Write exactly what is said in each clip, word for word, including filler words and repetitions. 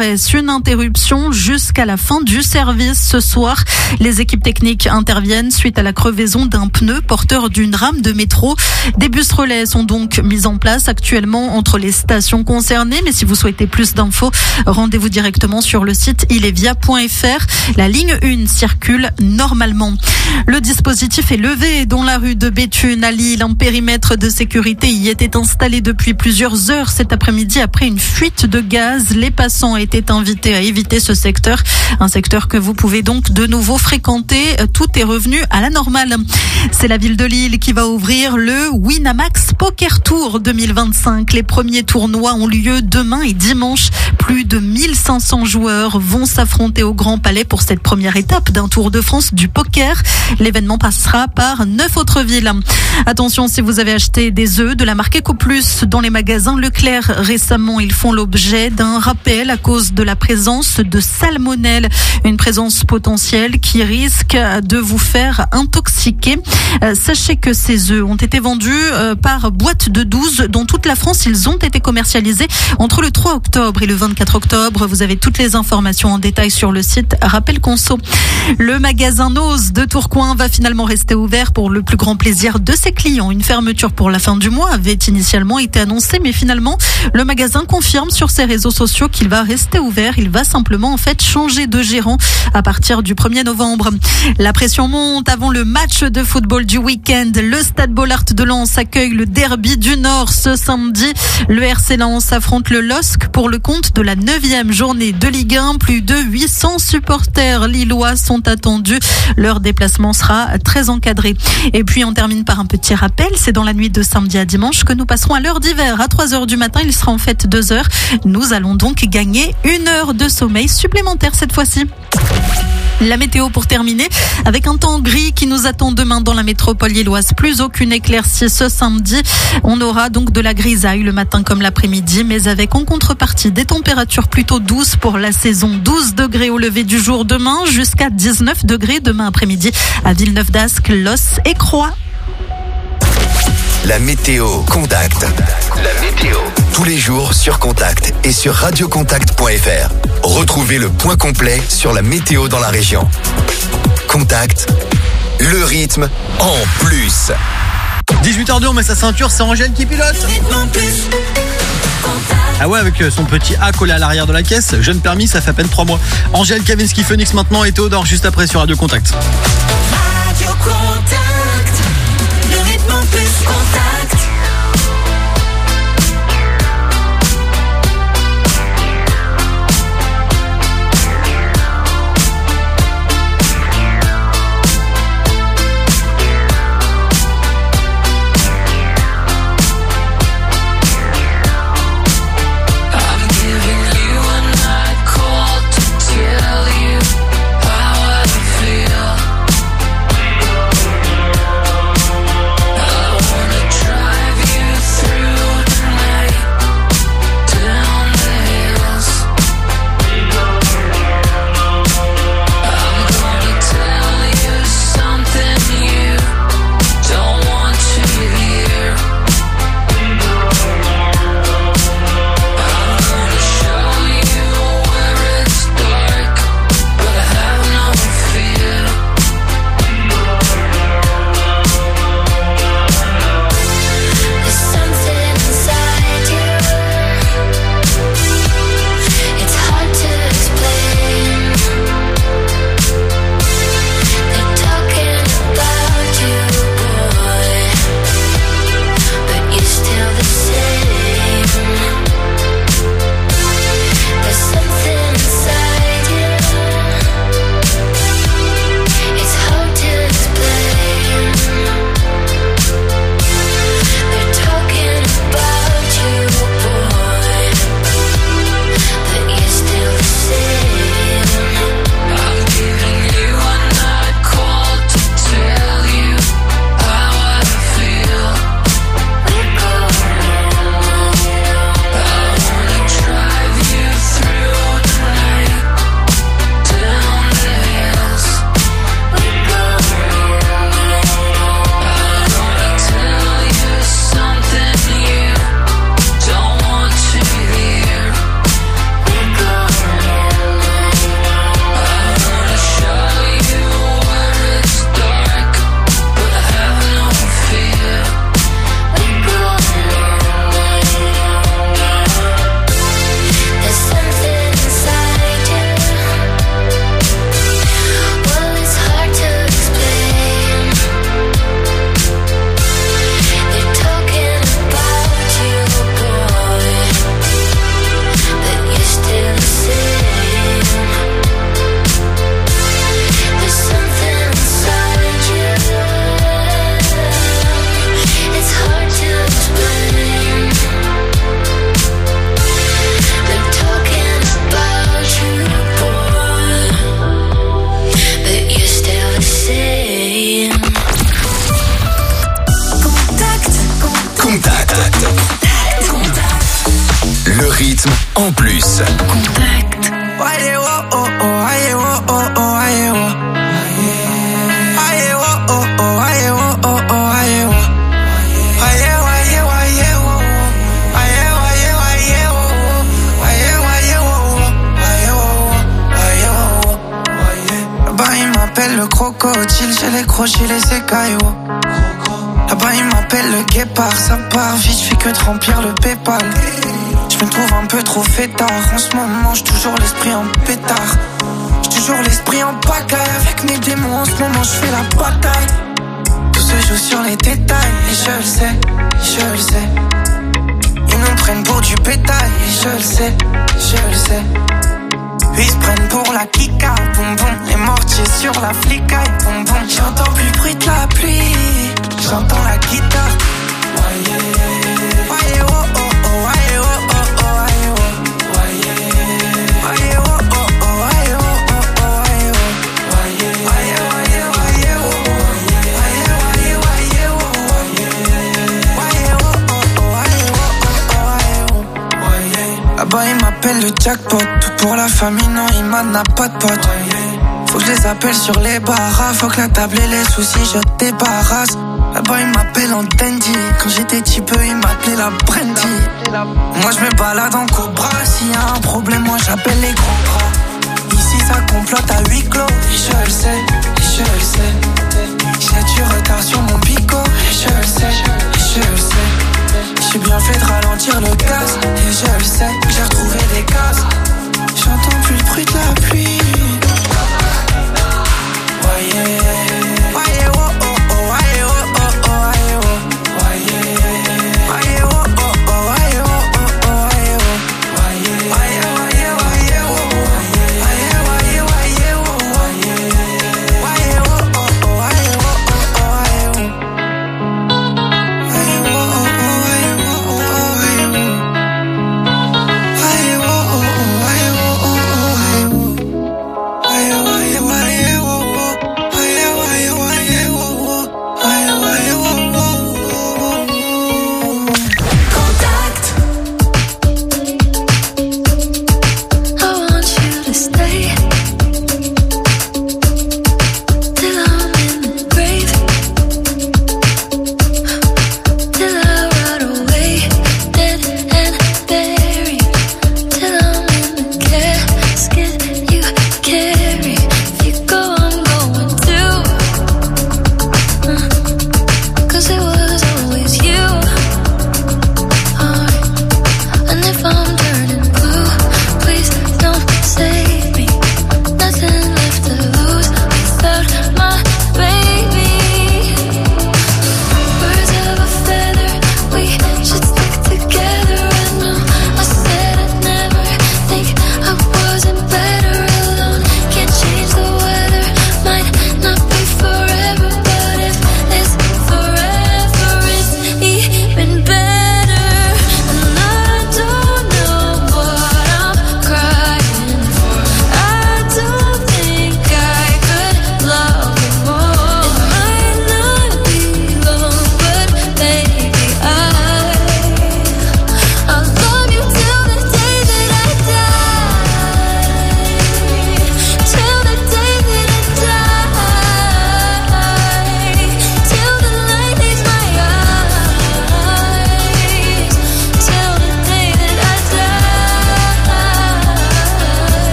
serait-ce une interruption jusqu'à la fin du service ce soir. Les équipes techniques interviennent suite à la crevaison d'un pneu porteur d'une rame de métro. Des bus relais sont donc mis en place actuellement entre les stations concernées. Mais si vous souhaitez plus d'infos, rendez-vous directement sur le site ilevia point f r. La ligne un circule normalement. Le dispositif est levé dans la rue de Béthune à Lille. Un périmètre de sécurité y était installé depuis plusieurs heures cet après-midi après une fuite de gaz. Les passants étaient invités à éviter ce secteur. Un secteur que vous pouvez donc de nouveau fréquenter. Tout est revenu à la normale. C'est la ville de Lille qui va ouvrir le Winamax Poker Tour deux mille vingt-cinq. Les premiers tournois ont lieu demain et dimanche. Plus de mille cinq cents joueurs vont s'affronter au Grand Palais pour cette première étape d'un Tour de France du poker. L'événement passera par neuf autres villes. Attention, si vous avez acheté des œufs de la marque EcoPlus dans les magasins Leclerc récemment, ils font l'objet d'un rappel à cause de la présence de salmonelle, une présence potentielle qui risque de vous faire intoxiquer. Euh, sachez que ces œufs ont été vendus euh, par boîte de douze dans toute la France. Ils ont été commercialisés entre le trois octobre et le vingt-quatre octobre. Vous avez toutes les informations en détail sur le site Rappel Conso. Le magasin Nose de Tourcoing va finalement rester ouvert pour le plus grand plaisir de ses clients. Une fermeture pour la fin du mois avait initialement été annoncée, mais finalement, le magasin confirme sur ses réseaux sociaux qu'il va rester ouvert. Il va simplement en fait changer de gérant à partir du premier novembre. La pression monte avant le match de football du week-end. Le Stade Bollaert de Lens accueille le derby du Nord ce samedi. Le R C Lens affronte le L O S C pour le compte de la neuvième journée de Ligue un. Plus de huit cents supporters lillois sont attendus. Leur déplacement sera très encadré. Et puis on termine par un petit rappel. C'est dans la nuit de samedi à dimanche que nous passerons à l'heure d'hiver. À trois heures du matin, il sera en fait deux heures. Nous allons donc gagner une heure de sommeil supplémentaire cette fois-ci. La météo pour terminer, avec un temps gris qui nous attend demain dans la métropole lilloise. Plus aucune éclaircie ce samedi. On aura donc de la grisaille le matin comme l'après-midi, mais avec en contrepartie des températures plutôt douces pour la saison. douze degrés au lever du jour demain, jusqu'à dix-neuf degrés demain après-midi à Villeneuve-d'Ascq, Los et Croix. La météo Contact. La météo. Tous les jours sur Contact et sur radiocontact point f r. Retrouvez le point complet sur la météo dans la région. Contact, le rythme en plus. dix-huit heures deux, on met sa ceinture, c'est Angèle qui pilote. Ah ouais, avec son petit A collé à l'arrière de la caisse. Jeune permis, ça fait à peine trois mois. Angèle, Kavinsky, Phoenix maintenant et Théodore juste après sur Radio Contact. Radio Contact, le rythme en plus Contact. Try crocodiles, j'ai les crochets, les écailles, oh. Là-bas ils m'appellent le guépard, ça part vite, je fais que de remplir le Paypal. Je me trouve un peu trop fêtard, en ce moment j'ai toujours l'esprit en pétard. J'ai toujours l'esprit en pagaille, avec mes démons en ce moment je fais la bataille. Tout se joue sur les détails, et je le sais, je le sais. Ils nous prennent pour du bétail, et je le sais, je le sais. Ils se prennent pour la kika, boum boum. Les mortiers sur la flicaille, boum boum. J'entends plus le bruit de la pluie, j'entends la guitare. Waye, waye, oh oh oh, waye, oh oh oh, waye, oh. Waye, waye, oh oh oh, waye, oh oh oh, waye, oh. Waye, waye, waye, waye, oh. Waye, waye, waye, oh. Waye, oh oh oh, waye, oh oh oh, waye, oh. Là-bas ils m'appellent le jackpot. Tout pour la famille, non, il n'a pas de pote. Faut que je les appelle sur les barras. Faut que la table et les soucis, je débarrasse. Là-bas, ils m'appellent en dandy. Quand j'étais petit peu, ils m'appelaient la brandy. Moi, je me balade en cobra. S'il y a un problème, moi, j'appelle les gros bras. Ici, ça complote à huis clos. Et je le sais, et je le sais. J'ai du retard sur mon pico. Et je le sais, et je le sais. J'ai bien fait de ralentir le gaz. Et je le sais, j'ai retrouvé des cases. J'entends plus le bruit de la pluie. Voyez, voyez, oh oh oh, voyez, oh oh oh, voyez, oh. Voyez, voyez, oh oh oh, voyez, oh oh oh, voyez, oh. Voyez, voyez, voyez, voyez, oh. Voyez, voyez, voyez, oh. Voyez, oh oh oh, voyez, oh oh oh, voyez, oh. Voyez, oh oh oh, voyez, oh oh oh, voyez, oh. Voyez, oh oh oh, voyez, oh.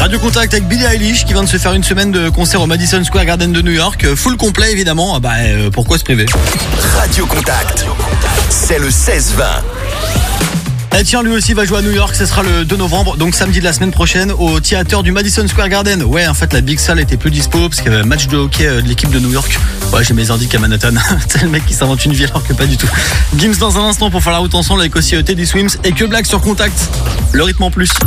Radio Contact avec Billie Eilish qui vient de se faire une semaine de concert au Madison Square Garden de New York. Full complet évidemment. Bah euh, pourquoi se priver? Radio Contact, c'est le seize vingt. Et tiens, lui aussi va jouer à New York, ce sera le deux novembre, donc samedi de la semaine prochaine, au théâtre du Madison Square Garden. Ouais, en fait, la Big Salle était plus dispo parce qu'il y avait un match de hockey de l'équipe de New York. Ouais, j'ai mes indices à Manhattan. C'est le mec qui s'invente une vie alors que pas du tout. Gims dans un instant pour faire la route ensemble avec aussi Teddy Swims et que Black sur Contact. Le rythme en plus.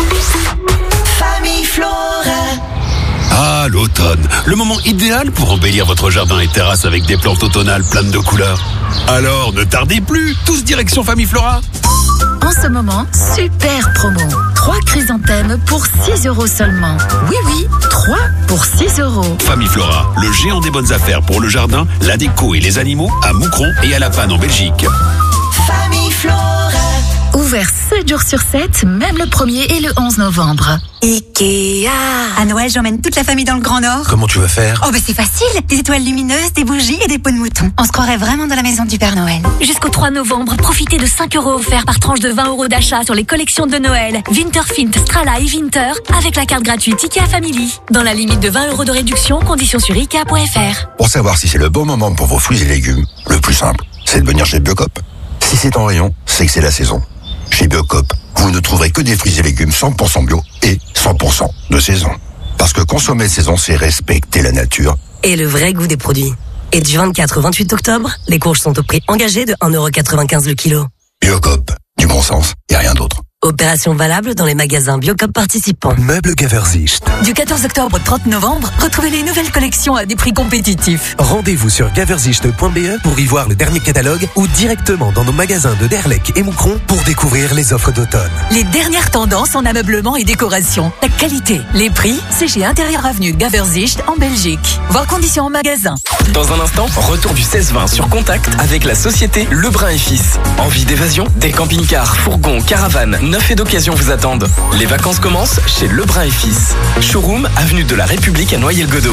Famille Flora. Ah, l'automne, le moment idéal pour embellir votre jardin et terrasse avec des plantes automnales pleines de couleurs. Alors, ne tardez plus, tous direction Famille Flora. En ce moment, super promo. trois chrysanthèmes pour six euros seulement. Oui, oui, trois pour six euros. Famille Flora, le géant des bonnes affaires pour le jardin, la déco et les animaux à Moucron et à La Panne en Belgique. Famille Flora. Ouvert sept jours sur sept, même le premier et le onze novembre. Ikea. À Noël, j'emmène toute la famille dans le Grand Nord. Comment tu vas faire? Oh bah c'est facile, des étoiles lumineuses, des bougies et des peaux de mouton. On se croirait vraiment dans la maison du Père Noël. Jusqu'au trois novembre, profitez de cinq euros offerts par tranche de vingt euros d'achat sur les collections de Noël. Winterfint, Strala et Winter avec la carte gratuite Ikea Family. Dans la limite de vingt euros de réduction, conditions sur ikea point f r. Pour savoir si c'est le bon moment pour vos fruits et légumes, le plus simple, c'est de venir chez Biocop. Si c'est en rayon, c'est que c'est la saison. Chez Biocop, vous ne trouverez que des fruits et légumes cent pour cent bio et cent pour cent de saison. Parce que consommer de saison, c'est respecter la nature. Et le vrai goût des produits. Et du vingt-quatre au vingt-huit octobre, les courges sont au prix engagé de un euro quatre-vingt-quinze le kilo. Biocop, du bon sens et rien d'autre. Opération valable dans les magasins Biocop participants. Meubles Gaversicht. Du quatorze octobre au trente novembre, retrouvez les nouvelles collections à des prix compétitifs. Rendez-vous sur gaversicht point b e pour y voir le dernier catalogue ou directement dans nos magasins de Derlec et Moucron pour découvrir les offres d'automne. Les dernières tendances en ameublement et décoration. La qualité, les prix, c'est chez Intérieur Avenue Gaversicht en Belgique. Voir conditions en magasin. Dans un instant, retour du seize vingt sur Contact avec la société Lebrun et Fils. Envie d'évasion? Des camping-cars, fourgons, caravanes, neufs et d'occasion vous attendent. Les vacances commencent chez Lebrun et Fils. Showroom, avenue de la République à Noyelles-Godault.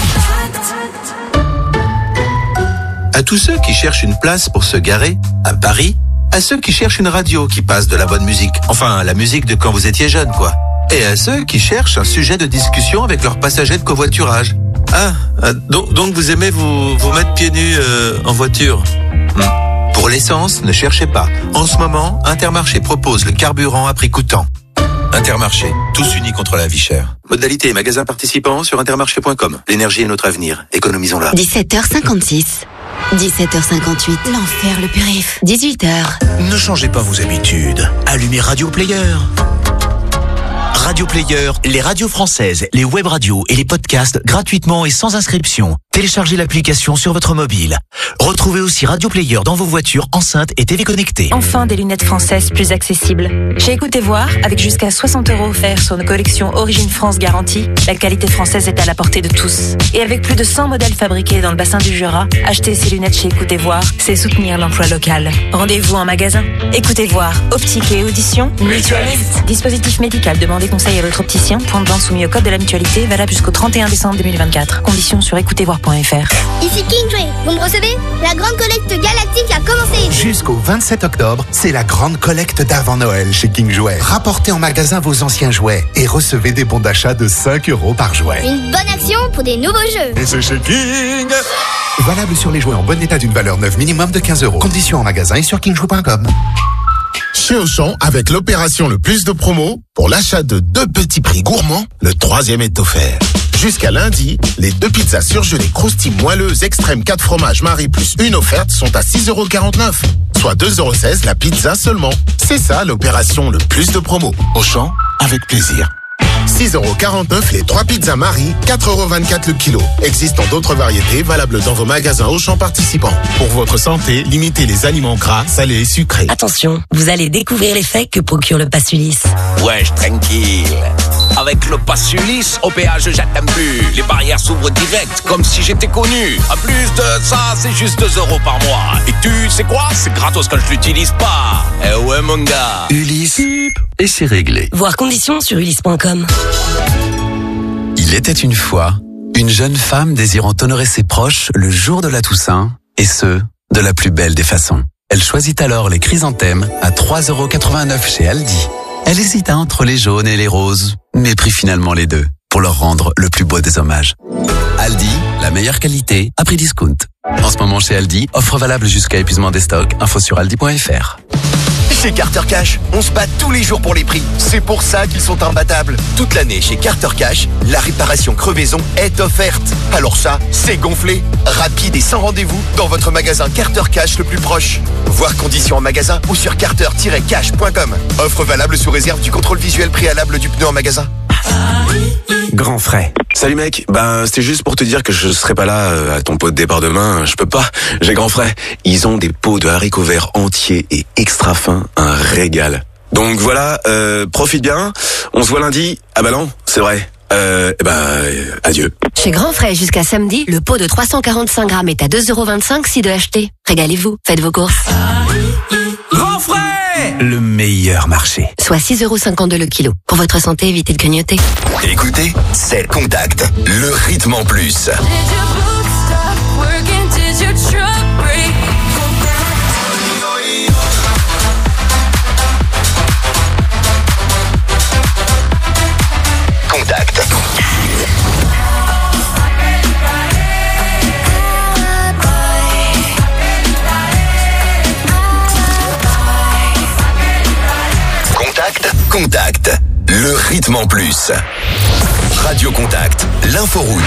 À tous ceux qui cherchent une place pour se garer, à Paris, à ceux qui cherchent une radio qui passe de la bonne musique, enfin la musique de quand vous étiez jeune quoi, et à ceux qui cherchent un sujet de discussion avec leurs passagers de covoiturage. Ah, donc, donc vous aimez vous, vous mettre pieds nus euh, en voiture hmm. Pour l'essence, ne cherchez pas. En ce moment, Intermarché propose le carburant à prix coûtant. Intermarché, tous unis contre la vie chère. Modalité et magasins participants sur intermarché point com. L'énergie est notre avenir, économisons-la. dix-sept heures cinquante-six. dix-sept heures cinquante-huit. L'enfer, le périph. dix-huit heures. Ne changez pas vos habitudes. Allumez Radio Player. Radio Player, les radios françaises, les web radios et les podcasts gratuitement et sans inscription. Téléchargez l'application sur votre mobile. Retrouvez aussi Radio Player dans vos voitures, enceintes et télé connectées. Enfin, des lunettes françaises plus accessibles. Chez Écoutez Voir, avec jusqu'à soixante euros offerts sur nos collections Origine France garantie, la qualité française est à la portée de tous. Et avec plus de cent modèles fabriqués dans le bassin du Jura, acheter ces lunettes chez Écoutez Voir, c'est soutenir l'emploi local. Rendez-vous en magasin. Écoutez Voir, optique et audition, mutualiste. Dispositif médical, demandez conseil à votre opticien. Point de vente soumis au code de la mutualité, valable jusqu'au trente et un décembre deux mille vingt-quatre. Conditions sur écoutez voir point f r. Ici Kingway, vous me recevez? La grande collecte galactique a commencé. Jusqu'au vingt-sept octobre, c'est la grande collecte d'avant Noël chez King Jouet. Rapportez en magasin vos anciens jouets et recevez des bons d'achat de cinq euros par jouet. Une bonne action pour des nouveaux jeux. Et c'est chez King. Valable sur les jouets en bon état d'une valeur neuve minimum de quinze euros. Conditions en magasin et sur king jouet point com. Chez Auchan, avec l'opération le plus de promos, pour l'achat de deux petits prix gourmands, le troisième est offert. Jusqu'à lundi, les deux pizzas surgelées croustilles moelleuses extrême quatre fromages Marie plus une offerte sont à six euros quarante-neuf. Soit deux euros seize la pizza seulement. C'est ça l'opération le plus de promos. Auchan, avec plaisir. six euros quarante-neuf les trois pizzas Marie, quatre euros vingt-quatre le kilo. Existant d'autres variétés valables dans vos magasins Auchan participants. Pour votre santé, limitez les aliments gras, salés et sucrés. Attention, vous allez découvrir l'effet que procure le pass Ulysse. Wesh, tranquille. Avec le pass Ulysse, au péage, j'attends plus. Les barrières s'ouvrent direct, comme si j'étais connu. En plus de ça, c'est juste deux euros par mois. Et tu sais quoi? C'est gratos quand je l'utilise pas. Eh ouais, mon gars. Ulysse, et c'est réglé. Voir conditions sur ulysse point com. Il était une fois une jeune femme désirant honorer ses proches le jour de la Toussaint, et ce, de la plus belle des façons. Elle choisit alors les chrysanthèmes à trois euros quatre-vingt-neuf chez Aldi. Elle hésita entre les jaunes et les roses, mépris finalement les deux pour leur rendre le plus beau des hommages. Aldi, la meilleure qualité à prix discount. En ce moment chez Aldi, offre valable jusqu'à épuisement des stocks. Info sur aldi point f r. Chez Carter Cash, on se bat tous les jours pour les prix. C'est pour ça qu'ils sont imbattables. Toute l'année chez Carter Cash, la réparation crevaison est offerte. Alors ça, c'est gonflé. Rapide et sans rendez-vous dans votre magasin Carter Cash le plus proche. Voir conditions en magasin ou sur carter tiret cash point com. Offre valable sous réserve du contrôle visuel préalable du pneu en magasin. Grand frais. Salut mec, ben c'était juste pour te dire que je serai pas là euh, à ton pot de départ demain, je peux pas, j'ai grand frais. Ils ont des pots de haricots verts entiers et extra fins, un régal. Donc voilà, euh, profite bien, on se voit lundi. Ah bah non, c'est vrai. Euh, eh ben, euh, adieu. Chez Grand Frais, jusqu'à samedi, le pot de trois cent quarante-cinq grammes est à deux euros vingt-cinq si de acheter. Régalez-vous, faites vos courses. Grand Frais, le meilleur marché. Soit six euros cinquante-deux le kilo. Pour votre santé, évitez de grignoter. Écoutez, c'est Contact, le rythme en plus. Contact. Contact. Contact. Le rythme en plus. Radio Contact. L'inforoute.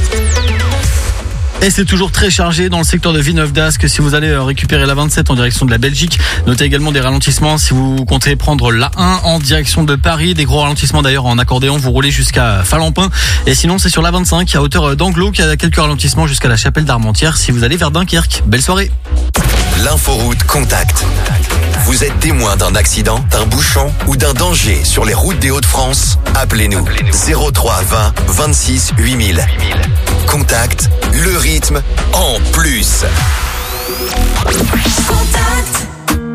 Et c'est toujours très chargé dans le secteur de Villeneuve-d'Ascq. Si vous allez récupérer la vingt-sept en direction de la Belgique, notez également des ralentissements si vous comptez prendre la un en direction de Paris. Des gros ralentissements d'ailleurs en accordéon, vous roulez jusqu'à Falampin. Et sinon c'est sur la vingt-cinq à hauteur d'Anglo qu'il y a quelques ralentissements jusqu'à la Chapelle d'Armentières si vous allez vers Dunkerque. Belle soirée. L'inforoute Contact. Vous êtes témoin d'un accident, d'un bouchon ou d'un danger sur les routes des Hauts-de-France? Appelez-nous zéro trois vingt vingt-six huit mille. Contact, le rythme en plus. Contact.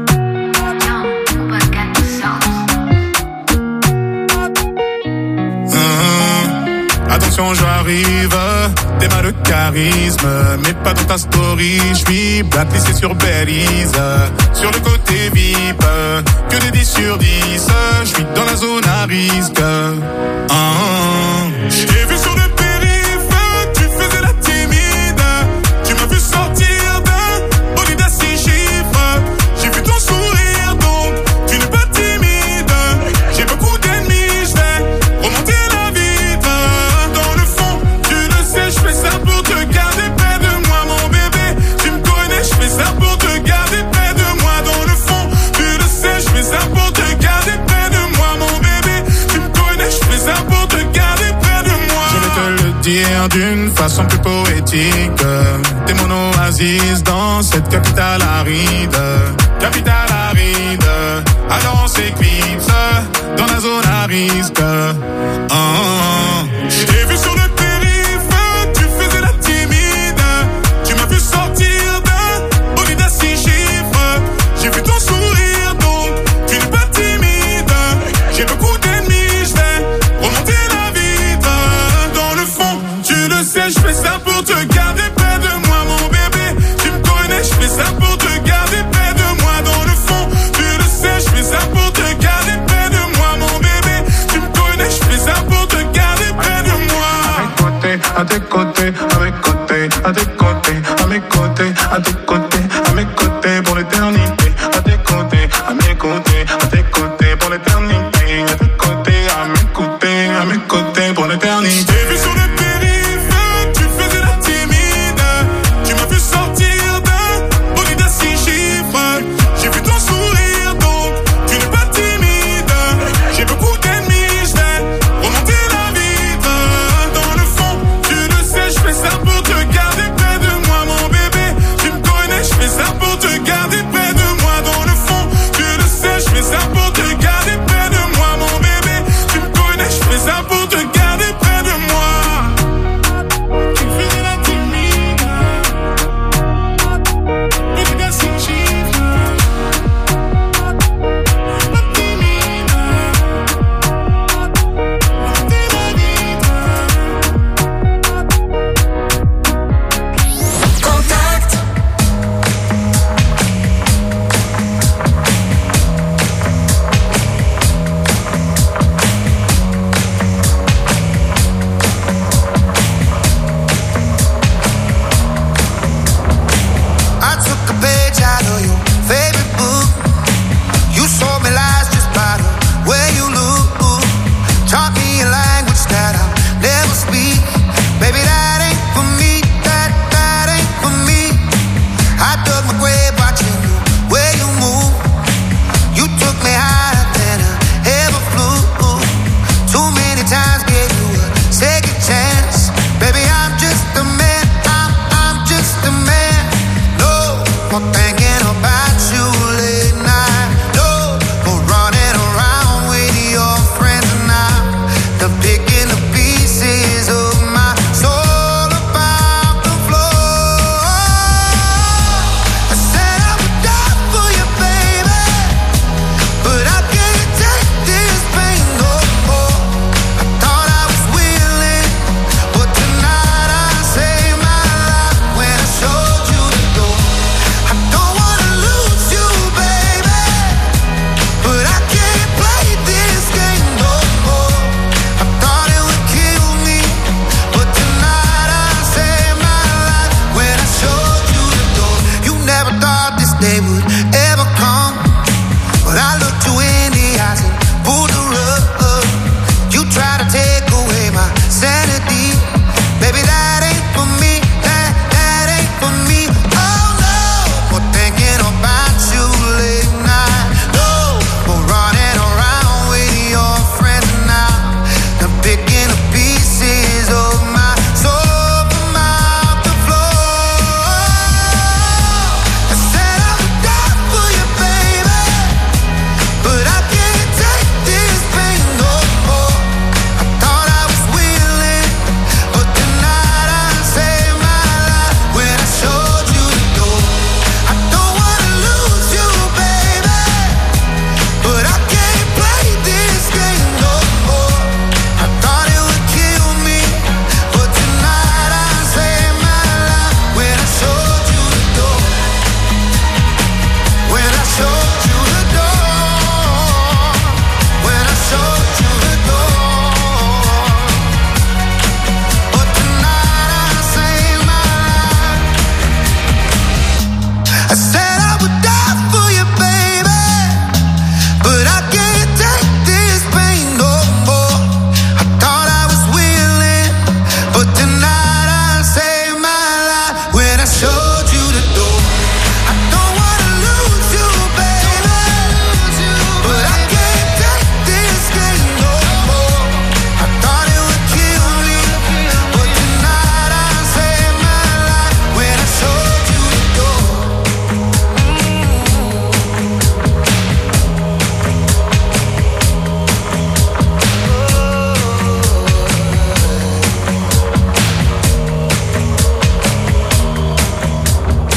Attention, j'arrive, t'es mal de charisme, mais pas dans ta story, j'suis blacklisté sur Belize, sur le côté V I P, que des dix sur dix, j'suis dans la zone à risque. Ah, j't'ai vu sur le périph', tu faisais la timide, tu m'as vu sortir d'un bolide à six chiffres, j'ai vu ton sourire donc tu n'es pas timide, j'ai beaucoup d'ennemis, j'vais remonter la vitre. Je fais ça pour te garder près de moi, mon bébé. Tu me connais, je fais ça pour te garder près de moi. Dans le fond, tu le sais, je fais ça pour te garder près de moi, mon bébé. Tu me connais, je fais ça pour te garder près de moi. Je vais te le dire d'une façon plus poétique. T'es mon oasis dans cette capitale aride. Capitale aride. Alors on s'éclipse dans la zone à risque. Oh, oh, oh. Je t'ai vu sur le sortir d'un bolide à six chiffres. J'ai vu ton sourire donc tu n'es pas timide. J'ai beaucoup d'ennemis, je vais remonter la vitre. Dans le fond, tu le sais, je fais ça pour te garder près de moi, mon bébé. Tu me connais, je fais ça pour te garder près de moi. Dans le fond, tu le sais, je fais ça pour te garder près de moi, mon bébé. Tu me connais, je fais ça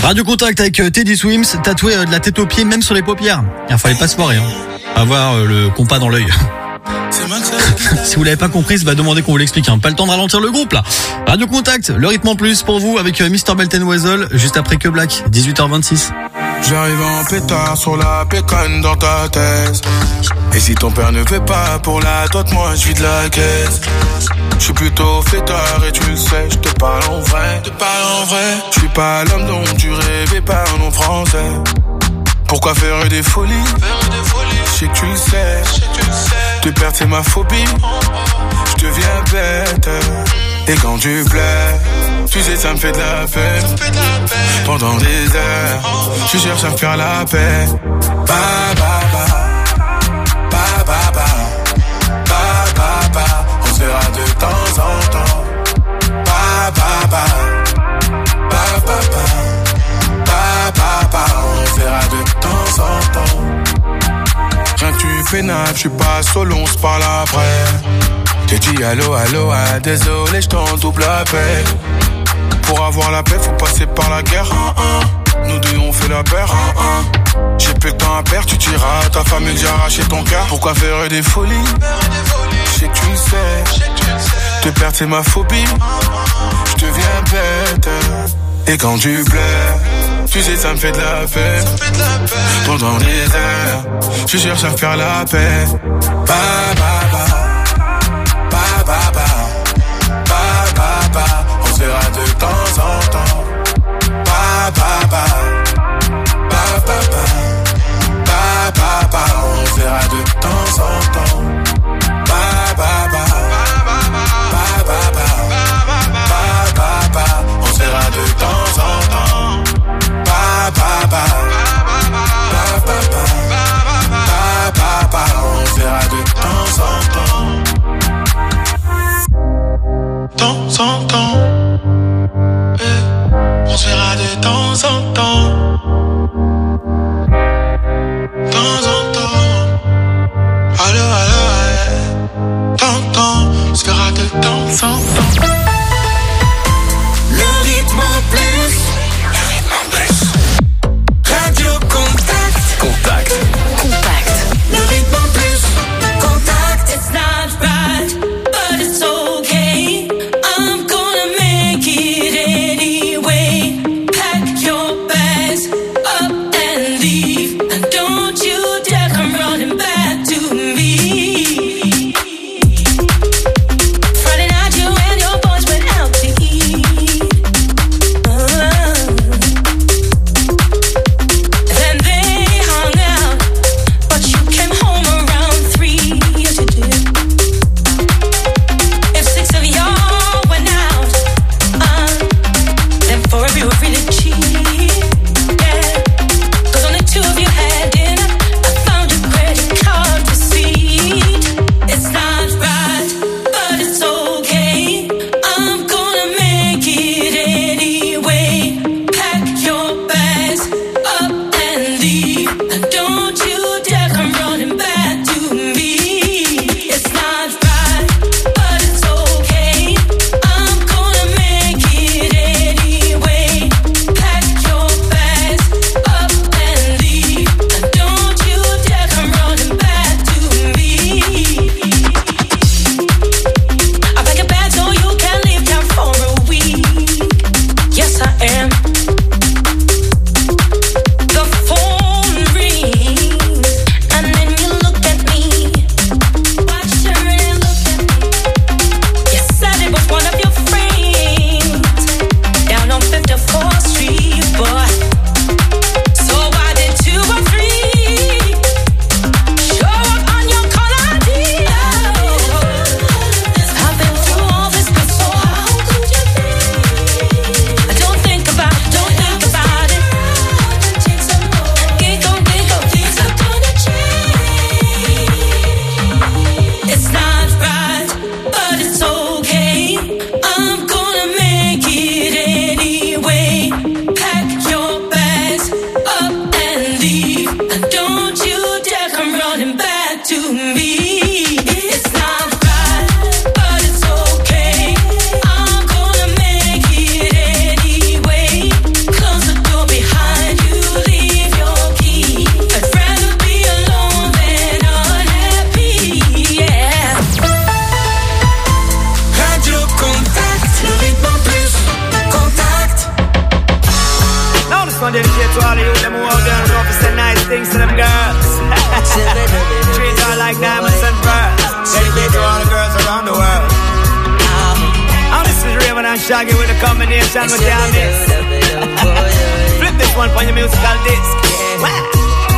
Radio Contact avec Teddy Swims, tatoué de la tête aux pieds, même sur les paupières. Il fallait pas se foirer, hein. Avoir le compas dans l'œil. Si vous l'avez pas compris, bah demandez qu'on vous l'explique, hein. Pas le temps de ralentir le groupe là. Radio Contact, le rythme en plus pour vous avec mister Belt and Weasel, juste après que Black, dix-huit heures vingt-six. J'arrive en pétard sur la pécane dans ta thèse. Et si ton père ne fait pas pour la dot, moi je vis de la caisse. Je suis plutôt fêtard et tu le sais, je te parle en vrai. Te parle en vrai. Je suis pas l'homme dont tu rêvais par nom français. Pourquoi faire des folies? Je sais que tu le sais. Te perdre c'est ma phobie. Je deviens bête. Et quand tu plais, tu sais ça me fait de la peine. Pendant des heures, tu cherches à me faire la paix. Ba ba ba, ba ba ba, ba ba ba. On se verra de temps en temps. Ba ba ba, ba ba ba, ba ba ba. On se verra de temps en temps. Rien que tu fais nappe, je suis pas solo, on se parle après. J'ai dit allô, allô, ah, désolé, je t'en double appel. Pour avoir la paix, faut passer par la guerre. Nous deux, on fait la paire. J'ai plus le temps à perdre, tu diras à ta famille que j'ai arraché ton cœur. Pourquoi faire des folies? Je sais que tu le sais. Te perdre, c'est ma phobie. Je deviens bête. Et quand tu plais, tu sais, ça me fait de la peine. Pendant des heures, tu cherches à faire la paix. Ba, ba, ba. Ba ba ba, ba ba, on se verra de temps en temps. Ba ba ba, ba ba ba, ba ba ba, on se verra de temps en temps. Ba ba ba, ba ba ba, ba ba ba, on se verra de temps en temps. Ba ba ba, ba ba ba, ba ba ba, on se verra de temps en temps. to all of you them who out there and know to say nice things to them girls. Treat her like diamonds and pearls. Dedicate to all the girls around the world. And this is Raven and Shaggy with a combination with your mix. Flip this one for your musical disc. Wow.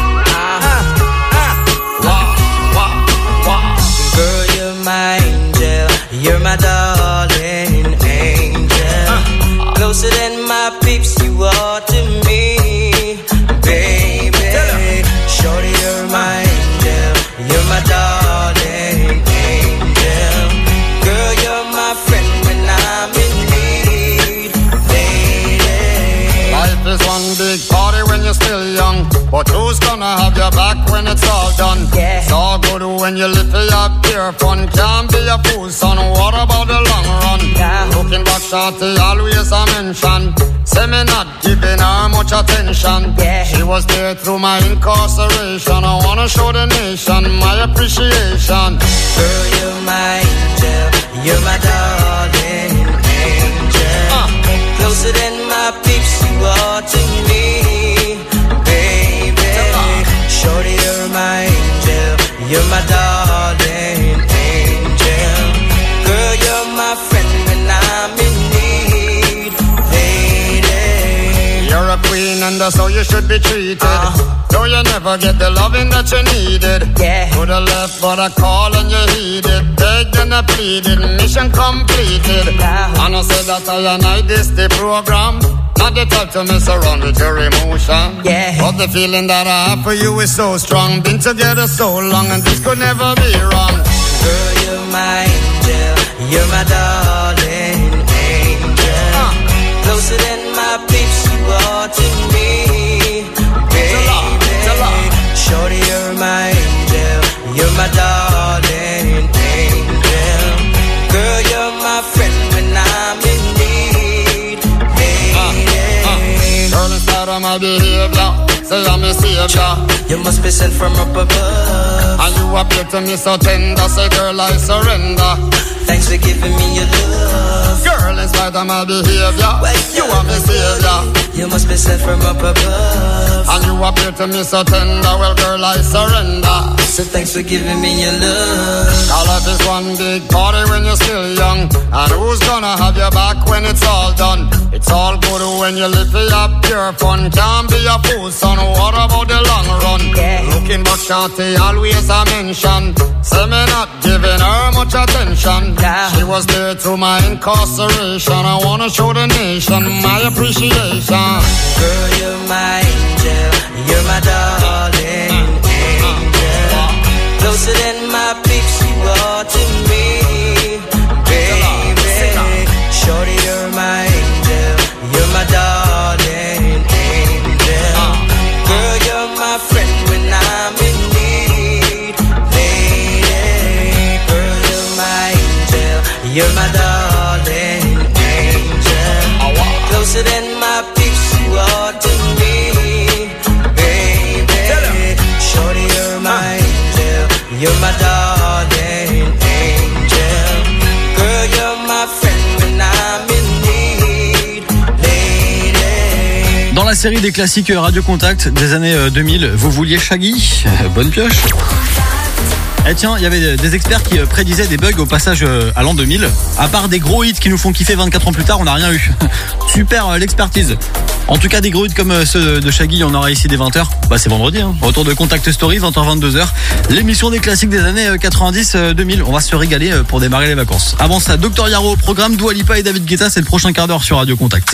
Girl, you're my angel, you're my darling angel. uh, Closer than my peeps, you are to me, baby. Shorty, you're my angel, you're my darling angel. Girl, you're my friend when I'm in need, lady. Life is one big party when you're still young, but who's gonna have your back when it's all done? Yeah. It's all good when you live for your pure fun. Can't be a fool, son. What about the long run? Yeah. Looking back, shorty, always a mention. Say me not giving her much attention. Yeah. She was there through my incarceration. I wanna show the nation my appreciation. Girl, you're my angel, you're my darling angel. Uh. Closer than my peeps, you are to me, baby. Shorty, you're my angel, you're my darling angel. Girl, you're my friend when I'm in need, lady. You're a queen and that's how you should be treated. uh-huh. Though you never get the loving that you needed. Yeah. Could have left but I call and you heeded. Begged and I pleaded, mission completed. uh-huh. And I said that I and I this the program. Not the type to mess around with your emotion. Yeah. But the feeling that I have for you is so strong. Been together so long and this could never be wrong. Girl, you're my angel, you're my darling angel. uh. Closer than my peeps, you are to me, baby. Shorty, you're my angel, you're my darling angel. Girl, you're my friend when I'm in need, baby. Girl, instead of my behavior, say I'm a savior. You must be sent from up above. And you appear to me so tender, say girl I surrender. Thanks for giving me your love. Girl, in spite of my behavior, well, you are my savior. You must be sent from up above. And you appear to me so tender, well girl I surrender. So thanks for giving me your love. Our life is one big party when you're still young. And who's gonna have your back when it's all done? It's all good when you live for your pure fun. Can't be a fool, son. What about the long run? Yeah. Looking back, shorty, always a mention. Say me not giving her much attention. Yeah. She was there through my incarceration. I wanna show the nation my appreciation. Girl, you're my angel, you're my darling angel. Closer than my peeps, you are to me, baby. Shorty, you're my angel, you're my darling angel. Girl, you're my friend when I'm in need, lady. Girl, you're my angel, you're my darling angel. Closer than my peeps, you are to me, baby. Shorty, you're my angel, you're my darling angel. Girl, you're my friend when I'm in need, lady. Dans la série des classiques Radio Contact des années deux mille, vous vouliez Shaggy? Bonne pioche. Eh tiens, il y avait des experts qui prédisaient des bugs au passage à l'an deux mille. À part des gros hits qui nous font kiffer vingt-quatre ans plus tard, on n'a rien eu. Super l'expertise. En tout cas, des gros hits comme ceux de Shaggy, on aura ici dès vingt heures. Bah c'est vendredi, hein. Retour de Contact Story, vingt heures vingt-deux heures. L'émission des classiques des années quatre-vingt-dix deux mille. On va se régaler pour démarrer les vacances. Avant ça, Docteur Yaro au programme, Dua Lipa et David Guetta, c'est le prochain quart d'heure sur Radio Contact.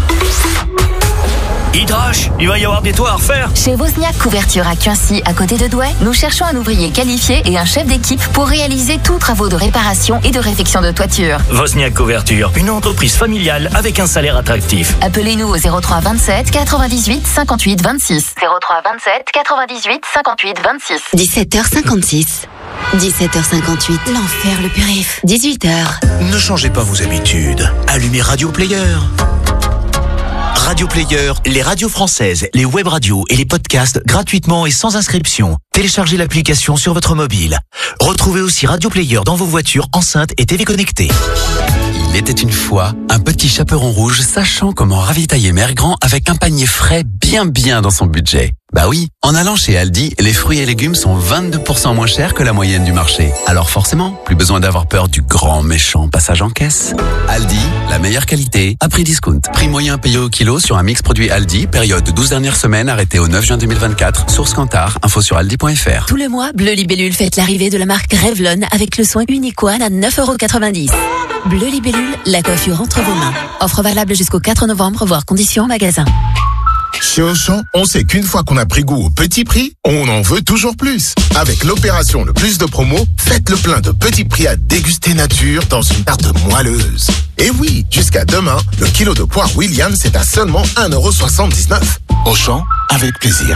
Hydrache, il va y avoir des toits à refaire. Chez Wozniak Couverture à Quincy, à côté de Douai, nous cherchons un ouvrier qualifié et un chef d'équipe pour réaliser tous travaux de réparation et de réfection de toiture. Wozniak Couverture, une entreprise familiale avec un salaire attractif. Appelez-nous au zéro trois vingt-sept quatre-vingt-dix-huit cinquante-huit vingt-six. zéro trois vingt-sept quatre-vingt-dix-huit cinquante-huit vingt-six. dix-sept heures cinquante-six. dix-sept heures cinquante-huit. L'enfer le périph'. dix-huit heures. Ne changez pas vos habitudes. Allumez Radio Player. Radio Player, les radios françaises, les web radios et les podcasts gratuitement et sans inscription. Téléchargez l'application sur votre mobile. Retrouvez aussi Radio Player dans vos voitures, enceintes et T V connectées. Il était une fois un petit chaperon rouge sachant comment ravitailler Mère Grand avec un panier frais bien bien dans son budget. Bah oui, en allant chez Aldi, les fruits et légumes sont vingt-deux pour cent moins chers que la moyenne du marché. Alors forcément, plus besoin d'avoir peur du grand méchant passage en caisse. Aldi, la meilleure qualité, à prix discount. Prix moyen payé au kilo sur un mix produit Aldi, période douze dernières semaines, arrêté au neuf juin deux mille vingt-quatre. Source Kantar, info sur aldi point fr. Tous les mois, Bleu Libellule fête l'arrivée de la marque Revlon avec le soin Uniqone à neuf euros quatre-vingt-dix. Bleu Libellule, la coiffure entre vos mains. Offre valable jusqu'au quatre novembre, voire conditions en magasin. Chez Auchan, on sait qu'une fois qu'on a pris goût au petit prix, on en veut toujours plus. Avec l'opération Le Plus de Promo, faites le plein de petits prix à déguster nature dans une tarte moelleuse. Et oui, jusqu'à demain, le kilo de poire Williams est à seulement un euro soixante-dix-neuf. Auchan, avec plaisir.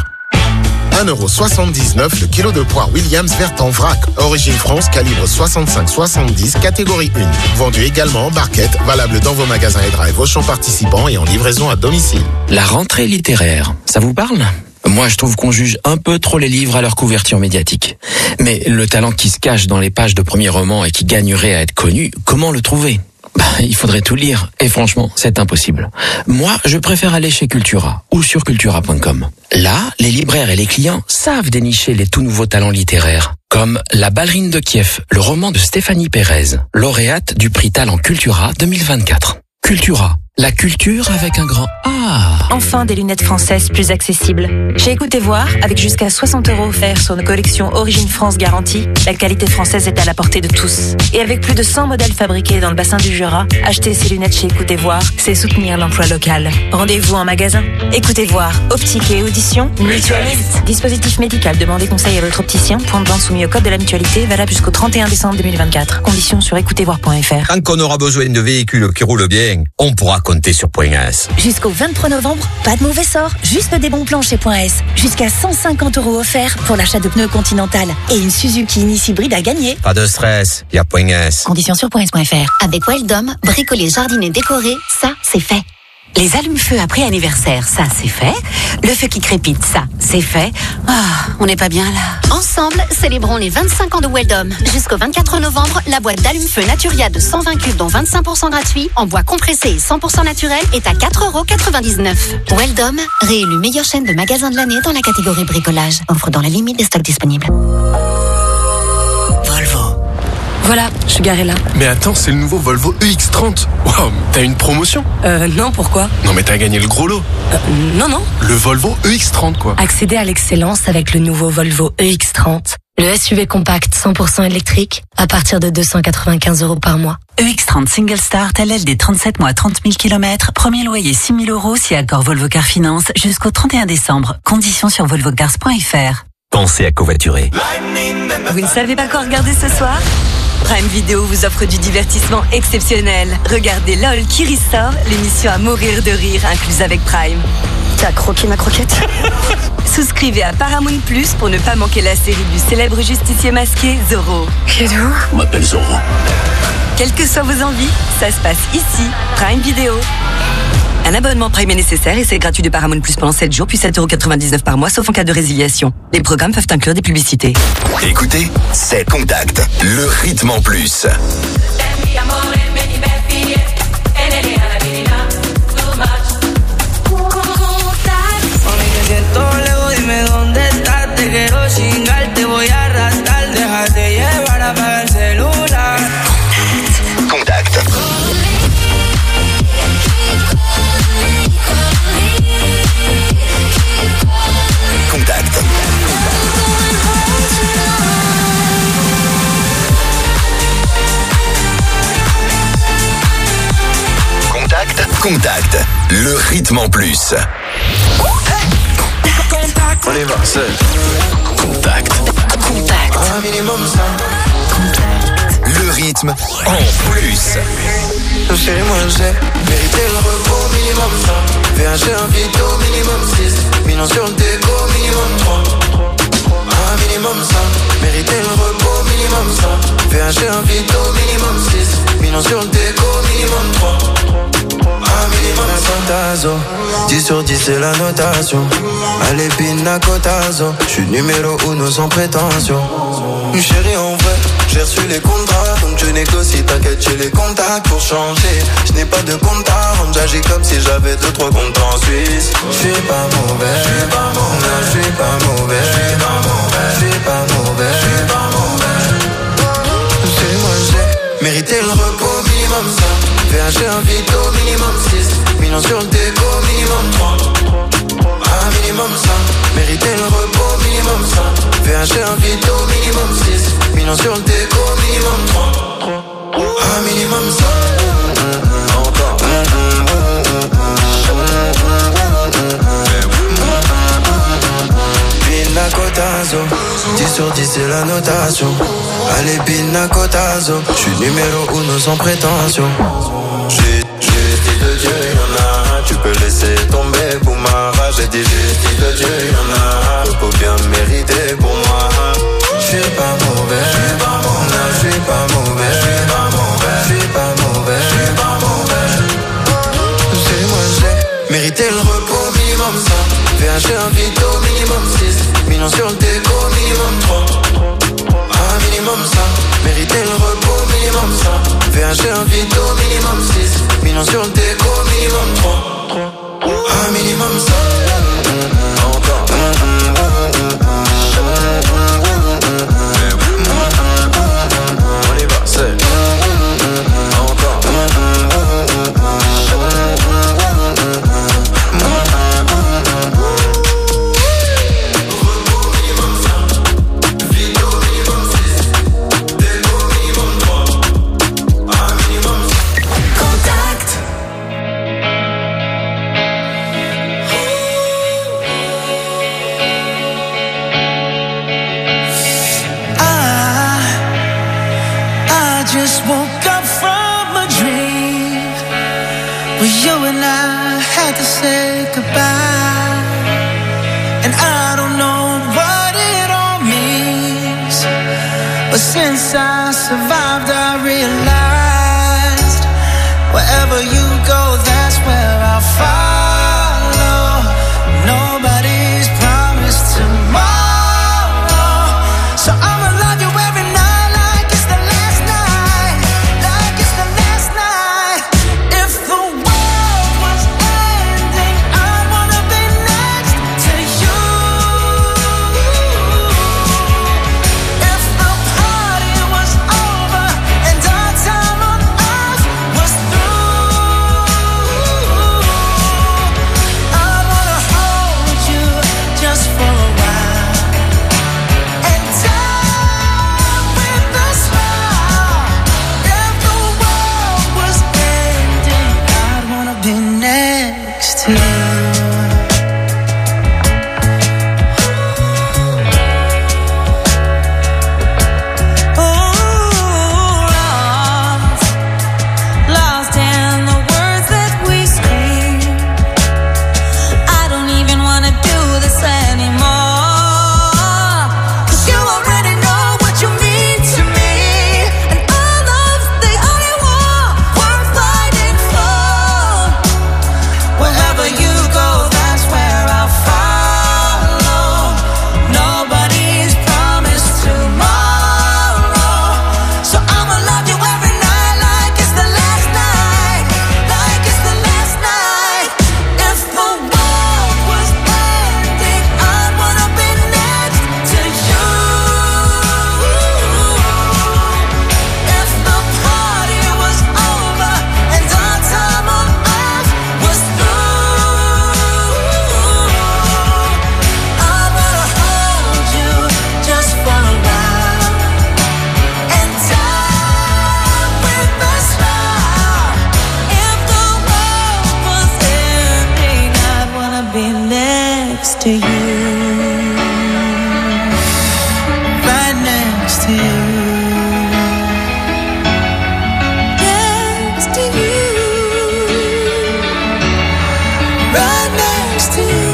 un euro soixante-dix-neuf le kilo de poire Williams verte en vrac. Origine France, calibre soixante-cinq soixante-dix, catégorie un. Vendu également en barquette, valable dans vos magasins et drive Auchan participants et en livraison à domicile. La rentrée littéraire, ça vous parle ? Moi, je trouve qu'on juge un peu trop les livres à leur couverture médiatique. Mais le talent qui se cache dans les pages de premiers romans et qui gagnerait à être connu, comment le trouver ? Bah, il faudrait tout lire. Et franchement, c'est impossible. Moi, je préfère aller chez Cultura ou sur cultura point com. Là, les libraires et les clients savent dénicher les tout nouveaux talents littéraires. Comme La ballerine de Kiev, le roman de Stéphanie Pérez, lauréate du prix Talent Cultura deux mille vingt-quatre. Cultura, la culture avec un grand A. Enfin, des lunettes françaises plus accessibles. Chez Écoutez Voir, avec jusqu'à soixante euros offerts sur nos collections Origine France garantie, la qualité française est à la portée de tous. Et avec plus de cent modèles fabriqués dans le bassin du Jura, acheter ces lunettes chez Écoutez Voir, c'est soutenir l'emploi local. Rendez-vous en magasin. Écoutez Voir, optique et audition, mutualiste. Dispositif médical, demandez conseil à votre opticien. Point de vente soumis au code de la mutualité, valable jusqu'au trente et un décembre deux mille vingt-quatre. Conditions sur écoutez voir point fr. Tant qu'on aura besoin de véhicules qui roulent bien, on pourra compter sur Point S. Jusqu'au vingt-trois novembre, pas de mauvais sort, juste des bons plans chez Point S. Jusqu'à cent cinquante euros offerts pour l'achat de pneus Continental et une Suzuki Ignis hybride à gagner. Pas de stress, y a Point S. Conditions sur point s point fr. Avec Weldom, bricoler, jardiner, décorer, ça, c'est fait. Les allumes-feu après anniversaire, ça c'est fait. Le feu qui crépite, ça c'est fait. Ah, on n'est pas bien là. Ensemble, célébrons les vingt-cinq ans de Weldom. Jusqu'au vingt-quatre novembre, la boîte d'allume-feu Naturia de cent vingt cubes dont vingt-cinq pour cent gratuit, en bois compressé et cent pour cent naturel, est à quatre euros quatre-vingt-dix-neuf. Weldom, réélu meilleure chaîne de magasins de l'année dans la catégorie bricolage. Offre dans la limite des stocks disponibles. Volvo. Voilà, je suis garée là. Mais attends, c'est le nouveau Volvo E X trente. Waouh, t'as une promotion ? Euh, non, pourquoi ? Non mais t'as gagné le gros lot. Euh, non, non. Le Volvo E X trente quoi. Accédez à l'excellence avec le nouveau Volvo E X trente. Le S U V compact cent pour cent électrique à partir de deux cent quatre-vingt-quinze euros par mois. E X trente Single Start, L L D trente-sept mois, trente mille kilomètres, premier loyer six mille euros si accord Volvo Car Finance jusqu'au trente et un décembre. Conditions sur volvo cars point fr. Pensez à covoiturer. Vous ne savez pas quoi regarder ce soir ? Prime Video vous offre du divertissement exceptionnel. Regardez LOL qui ressort, l'émission à mourir de rire incluse avec Prime. T'as croqué ma croquette ? Souscrivez à Paramount Plus pour ne pas manquer la série du célèbre justicier masqué Zorro. Kédou ? On m'appelle Zorro. Quelles que soient vos envies, ça se passe ici, Prime Video. Un abonnement Prime est nécessaire et c'est gratuit de Paramount Plus pendant sept jours, puis sept euros quatre-vingt-dix-neuf par mois, sauf en cas de résiliation. Les programmes peuvent inclure des publicités. Écoutez, c'est Contact, le rythme en plus. Contact. Contact. Contact. Contact. Le rythme en plus. On y va, c'est Contact. Contact. Le rythme en plus. Chérie, moi j'ai mérité le repos minimum ça. V H un vito minimum six. Millions sur le déco minimum trois. Un minimum ça. Mérité le repos minimum ça. V H un vito minimum six. Millions sur le déco minimum trois. Un minimum Santazo. dix sur dix c'est la notation. Allez pina cotazo. J'suis numéro uno sans prétention. Chérie en vrai, j'ai reçu les contrats. Donc je négocie, t'inquiète, j'ai les contacts pour changer. Je n'ai pas de compte à rendre, j'agis comme si j'avais deux, trois comptes en Suisse. Je suis pas mauvais, je suis pas mauvais, je suis pas mauvais, je suis pas mauvais, je suis pas mauvais, je suis pas mauvais. C'est moi j'ai mérité le repos minimum ça. V H un vito minimum six, millions sur le déco minimum trois. Un minimum ça, mérité le repos minimum ça. V H un vito minimum six, millions sur le déco minimum trois. Un minimum ça. Encore. Pina cotazo, dix sur dix c'est la notation. Allez pina cotazo, j'suis numéro uno sans prétention. J'ai, j'ai dit de Dieu y'en a, tu peux laisser tomber pour ma rage. J'ai dit, j'ai dit de Dieu y'en a, repos bien mérité pour moi. J'suis pas mauvais, j'suis pas mauvais, j'suis pas mauvais, j'suis pas mauvais, j'suis pas mauvais, j'suis pas mauvais. C'est moi j'ai mérité le repos minimum ça. V H un vito minimum six, millions sur le déco minimum trois. Un minimum ça, mérité le repos minimum ça. V H un vito minimum six, millions sur le déco minimum trois. Un minimum ça. Encore. On y va, c'est encore. Just woke up from a dream where you and I had to say goodbye. And I don't know what it all means, but since I survived I realized wherever you go, that's where I'll follow. Nobody's promised tomorrow, so I'ma love you every night. to you, right next to you, next to you, right next to you.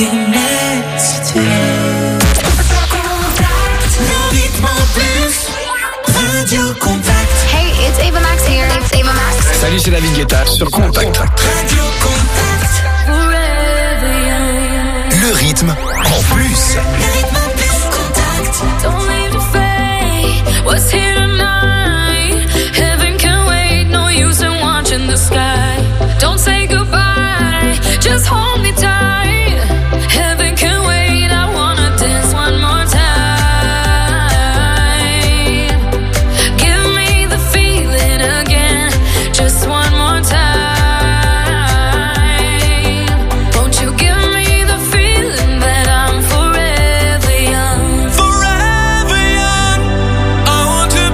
be next to you. Le rythme en plus, Radio Contact. Hey, it's Ava Max here. It's Ava Max. Salut, c'est David Guetta sur Contact. Radio Contact. Le rythme en plus. Le rythme en plus, Contact. Don't leave the fate. What's here tonight? Heaven can wait. No use in watching the sky. Don't say goodbye. Just hold me tight. Heaven can wait. I wanna dance one more time. Give me the feeling again. Just one more time. Won't you give me the feeling that I'm forever young? Forever young. I want to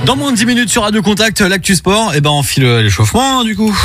Dans moins de dix minutes sur Radio Contact, l'actu sport, et ben on file l'échauffement hein, du coup.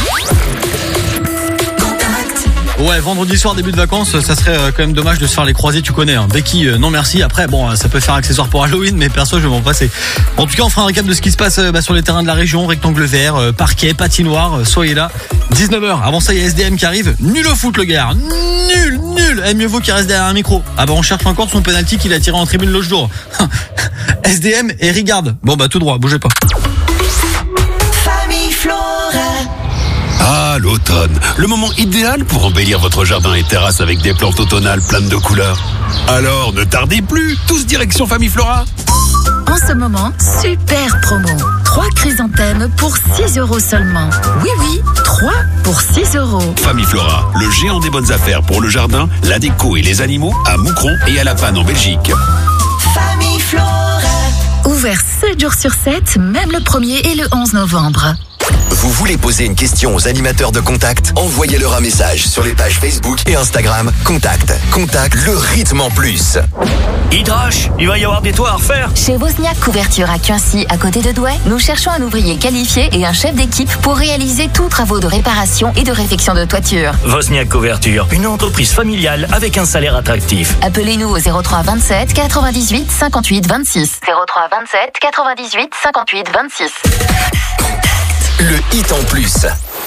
Ouais, vendredi soir, début de vacances, ça serait quand même dommage de se faire les croisés, tu connais. Hein. Becky, euh, non merci. Après, bon, ça peut faire accessoire pour Halloween, mais perso, je vais m'en passer. En tout cas, on fera un récap de ce qui se passe bah, sur les terrains de la région, rectangle vert, euh, parquet, patinoire, euh, soyez là. dix-neuf heures, avant ça, il y a S D M qui arrive. Nul au foot, le gars. Nul, nul. Eh, mieux vaut qu'il reste derrière un micro. Ah bah, on cherche encore son penalty qu'il a tiré en tribune l'autre jour. S D M et regarde. Bon bah, tout droit, bougez pas. Famille Flora. Ah, l'automne, le moment idéal pour embellir votre jardin et terrasse avec des plantes automnales pleines de couleurs. Alors, ne tardez plus, tous direction Famille Flora. En ce moment, super promo. trois chrysanthèmes pour six euros seulement. Oui, oui, trois pour six euros. Famille Flora, le géant des bonnes affaires pour le jardin, la déco et les animaux à Moucron et à La Panne en Belgique. Famille Flora. Ouvert sept jours sur sept, même le premier et le onze novembre. Vous voulez poser une question aux animateurs de Contact? Envoyez-leur un message sur les pages Facebook et Instagram Contact. Contact, le rythme en plus. Hydrache, il va y avoir des toits à refaire. Chez Wozniak Couverture à Quincy, à côté de Douai, nous cherchons un ouvrier qualifié et un chef d'équipe pour réaliser tous travaux de réparation et de réfection de toiture. Wozniak Couverture, une entreprise familiale avec un salaire attractif. Appelez-nous au zéro trois vingt-sept quatre-vingt-dix-huit cinquante-huit vingt-six. zéro trois vingt-sept quatre-vingt-dix-huit cinquante-huit vingt-six. Le hit en plus.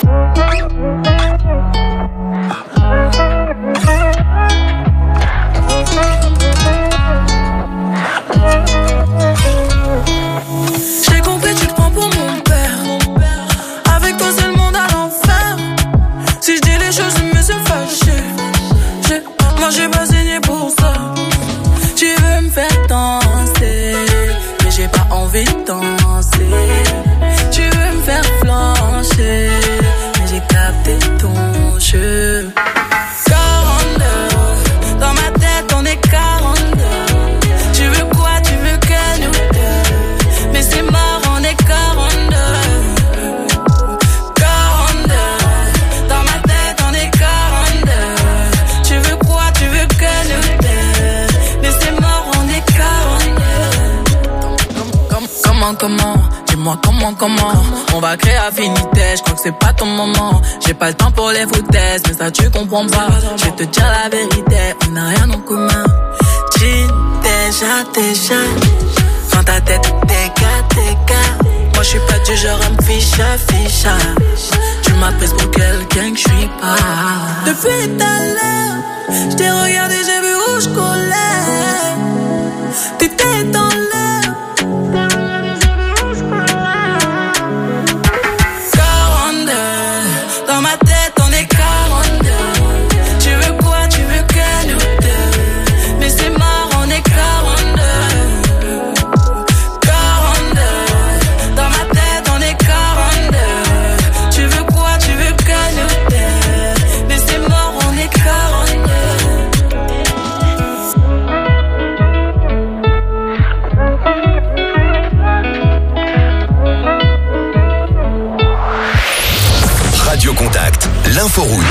J'ai compris, tu te prends pour mon père. Avec toi, c'est le monde à l'enfer. Si je dis les choses, je me suis fâché. J'ai... Moi, j'ai pas signé pour ça. Tu veux me faire danser, mais j'ai pas envie de danser. Tu veux me faire flancher, mais j'ai capté ton jeu. quarante-deux, dans ma tête on est quarante-deux. Tu veux quoi, tu veux que nous deux, mais c'est mort, on est quarante-deux. quarante-deux, dans ma tête on est quarante-deux. Tu veux quoi, tu veux que nous deux, mais c'est mort, on est quarante-deux. Comment, comment, dis-moi comment, comment on va créer affinité, je crois que c'est pas ton moment. J'ai pas le temps pour les foutaises, mais ça tu comprends pas. Je vais te dire la vérité, on n'a rien en commun. Jean, déjà, déjà, dans ta tête, t'es gars, t'es gars. Moi je suis pas du genre à me ficha, ficha. Tu m'as prise pour quelqu'un que je suis pas. Depuis tout à l'heure, je t'ai regardé, j'ai vu où je collais. T'étais dans l'air. Dans ma tête on est quarante-deux. Tu veux quoi, tu veux que nous deux, mais c'est mort, on est quarante-deux. quarante-deux, dans ma tête on est quarante-deux. Tu veux quoi, tu veux que nous deux, mais c'est mort, on est quarante-deux. Radio Contact, l'inforoute.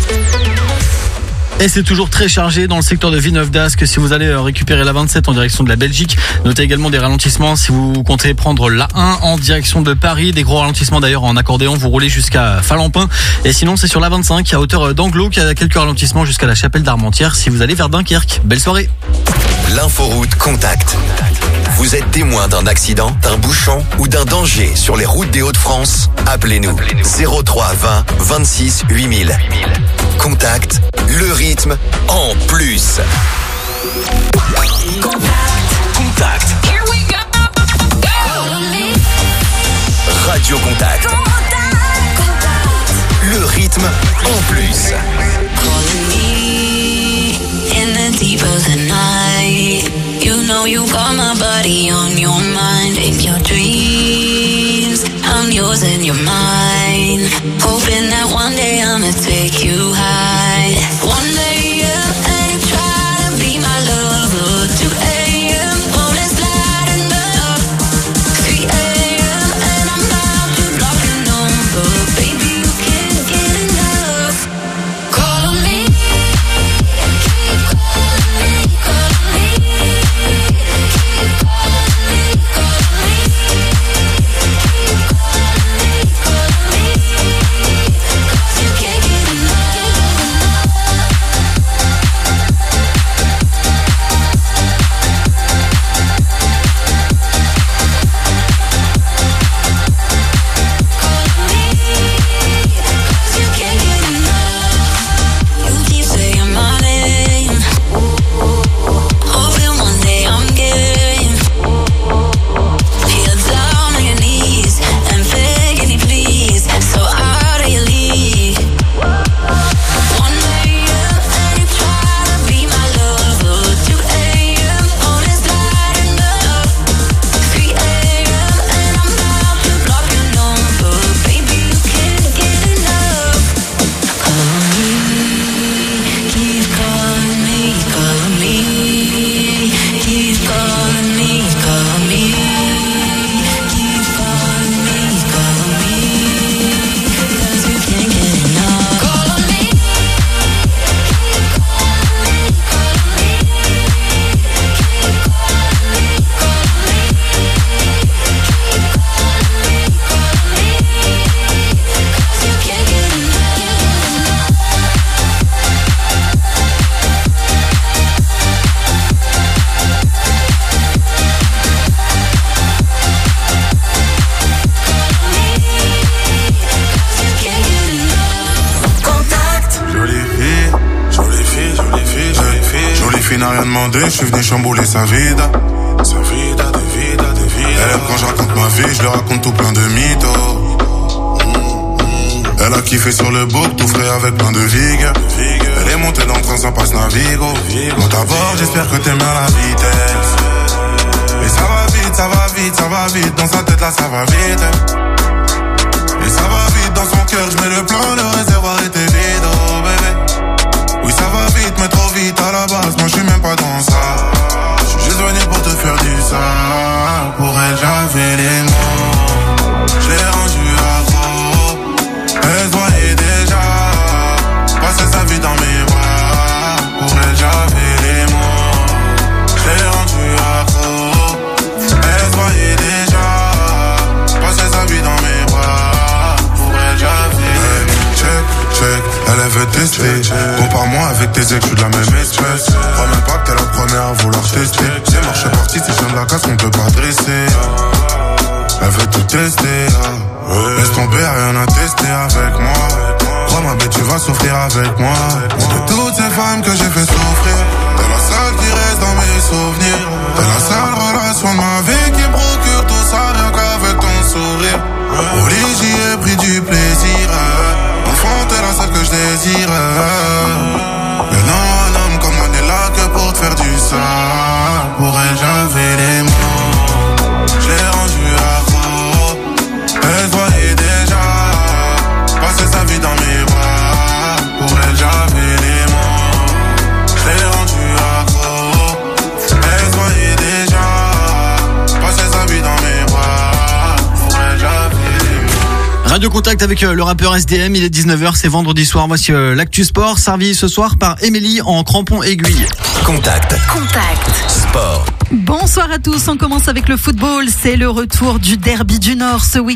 Et c'est toujours très chargé dans le secteur de Villeneuve d'Ascq. Si vous allez récupérer la vingt-sept en direction de la Belgique, notez également des ralentissements si vous comptez prendre la un en direction de Paris. Des gros ralentissements d'ailleurs en accordéon, vous roulez jusqu'à Falampin. Et sinon c'est sur la vingt-cinq à hauteur d'Anglo qu'il y a quelques ralentissements jusqu'à la Chapelle d'Armentières si vous allez vers Dunkerque. Belle soirée. L'inforoute Contact. Vous êtes témoin d'un accident, d'un bouchon ou d'un danger sur les routes des Hauts-de-France? Appelez-nous zéro trois vingt vingt-six huit mille. Contact, le rythme en plus. Contact. Radio Contact. Le rythme en plus. In the deep of the night, you know you got my body on your mind. In your dreams, I'm yours and you're mine. Hoping that one day I'ma take you high. One day you try to be my lover. two a.m. morning's lighting up. three a.m. and I'm out to block your number. Baby, you can't get enough. Call on me. demandé, je suis venu chambouler sa vida. Sa vida, de vida, de vida. Elle aime quand je raconte ma vie, je lui raconte tout plein de mythos. Elle a kiffé sur le book, tout frais avec plein de vigues. Elle est montée dans le train, ça passe Navigo. Moi d'abord, j'espère que t'aimes bien la vitesse. Et ça va vite, ça va vite, ça va vite. Dans sa tête là, ça va vite. Et ça va vite, dans son cœur, je mets le plan, le réservoir était vide, oh bébé. Oui, ça va vite, mais trop vite à la base. Moi, je suis même pas dans ça. Je suis juste venu pour te faire du ça. Pour elle, j'avais les mots. Je l'ai rendu accro. Elle se voyait déjà passer sa vie dans mes bras. Pour elle j'avais les mots. Je l'ai rendu accro. Elle se voyait déjà passer sa vie dans mes bras. Pour elle j'avais check, check, elle veut tester. Compare-moi avec tes ex, je suis de la même espèce. Crois même pas que t'es la première à vouloir tester. C'est marché parti, c'est chien de la casse qu'on peut pas dresser. Elle veut tout tester, ouais. Laisse tomber, rien à tester avec moi. Crois-moi, mais tu vas souffrir avec moi. De toutes ces femmes que j'ai fait souffrir, t'es la seule qui reste dans mes souvenirs. T'es la seule relation de ma vie qui me procure tout ça rien qu'avec ton sourire. Au lit, j'y ai pris du plaisir. Enfant, t'es la seule que je désire. Mais non, un homme comme moi n'est là que pour te faire du sale. Pour elle, j'avais les mots. Je l'ai rendu accro. Elle se voyait déjà passer sa vie dans mes bras. Pour elle j'avais les mots. Je l'ai rendu accro. Elle se voyait déjà passer sa vie dans mes bras. Pour elle j'avais les mots. Radio Contact avec euh, le rappeur S D M, il est dix-neuf heures, c'est vendredi soir. Voici euh, l'actu sport, servi ce soir par Émilie en crampon aiguille. Contact. Contact. Sport. Bonsoir à tous, on commence avec le football. C'est le retour du derby du Nord ce week-end.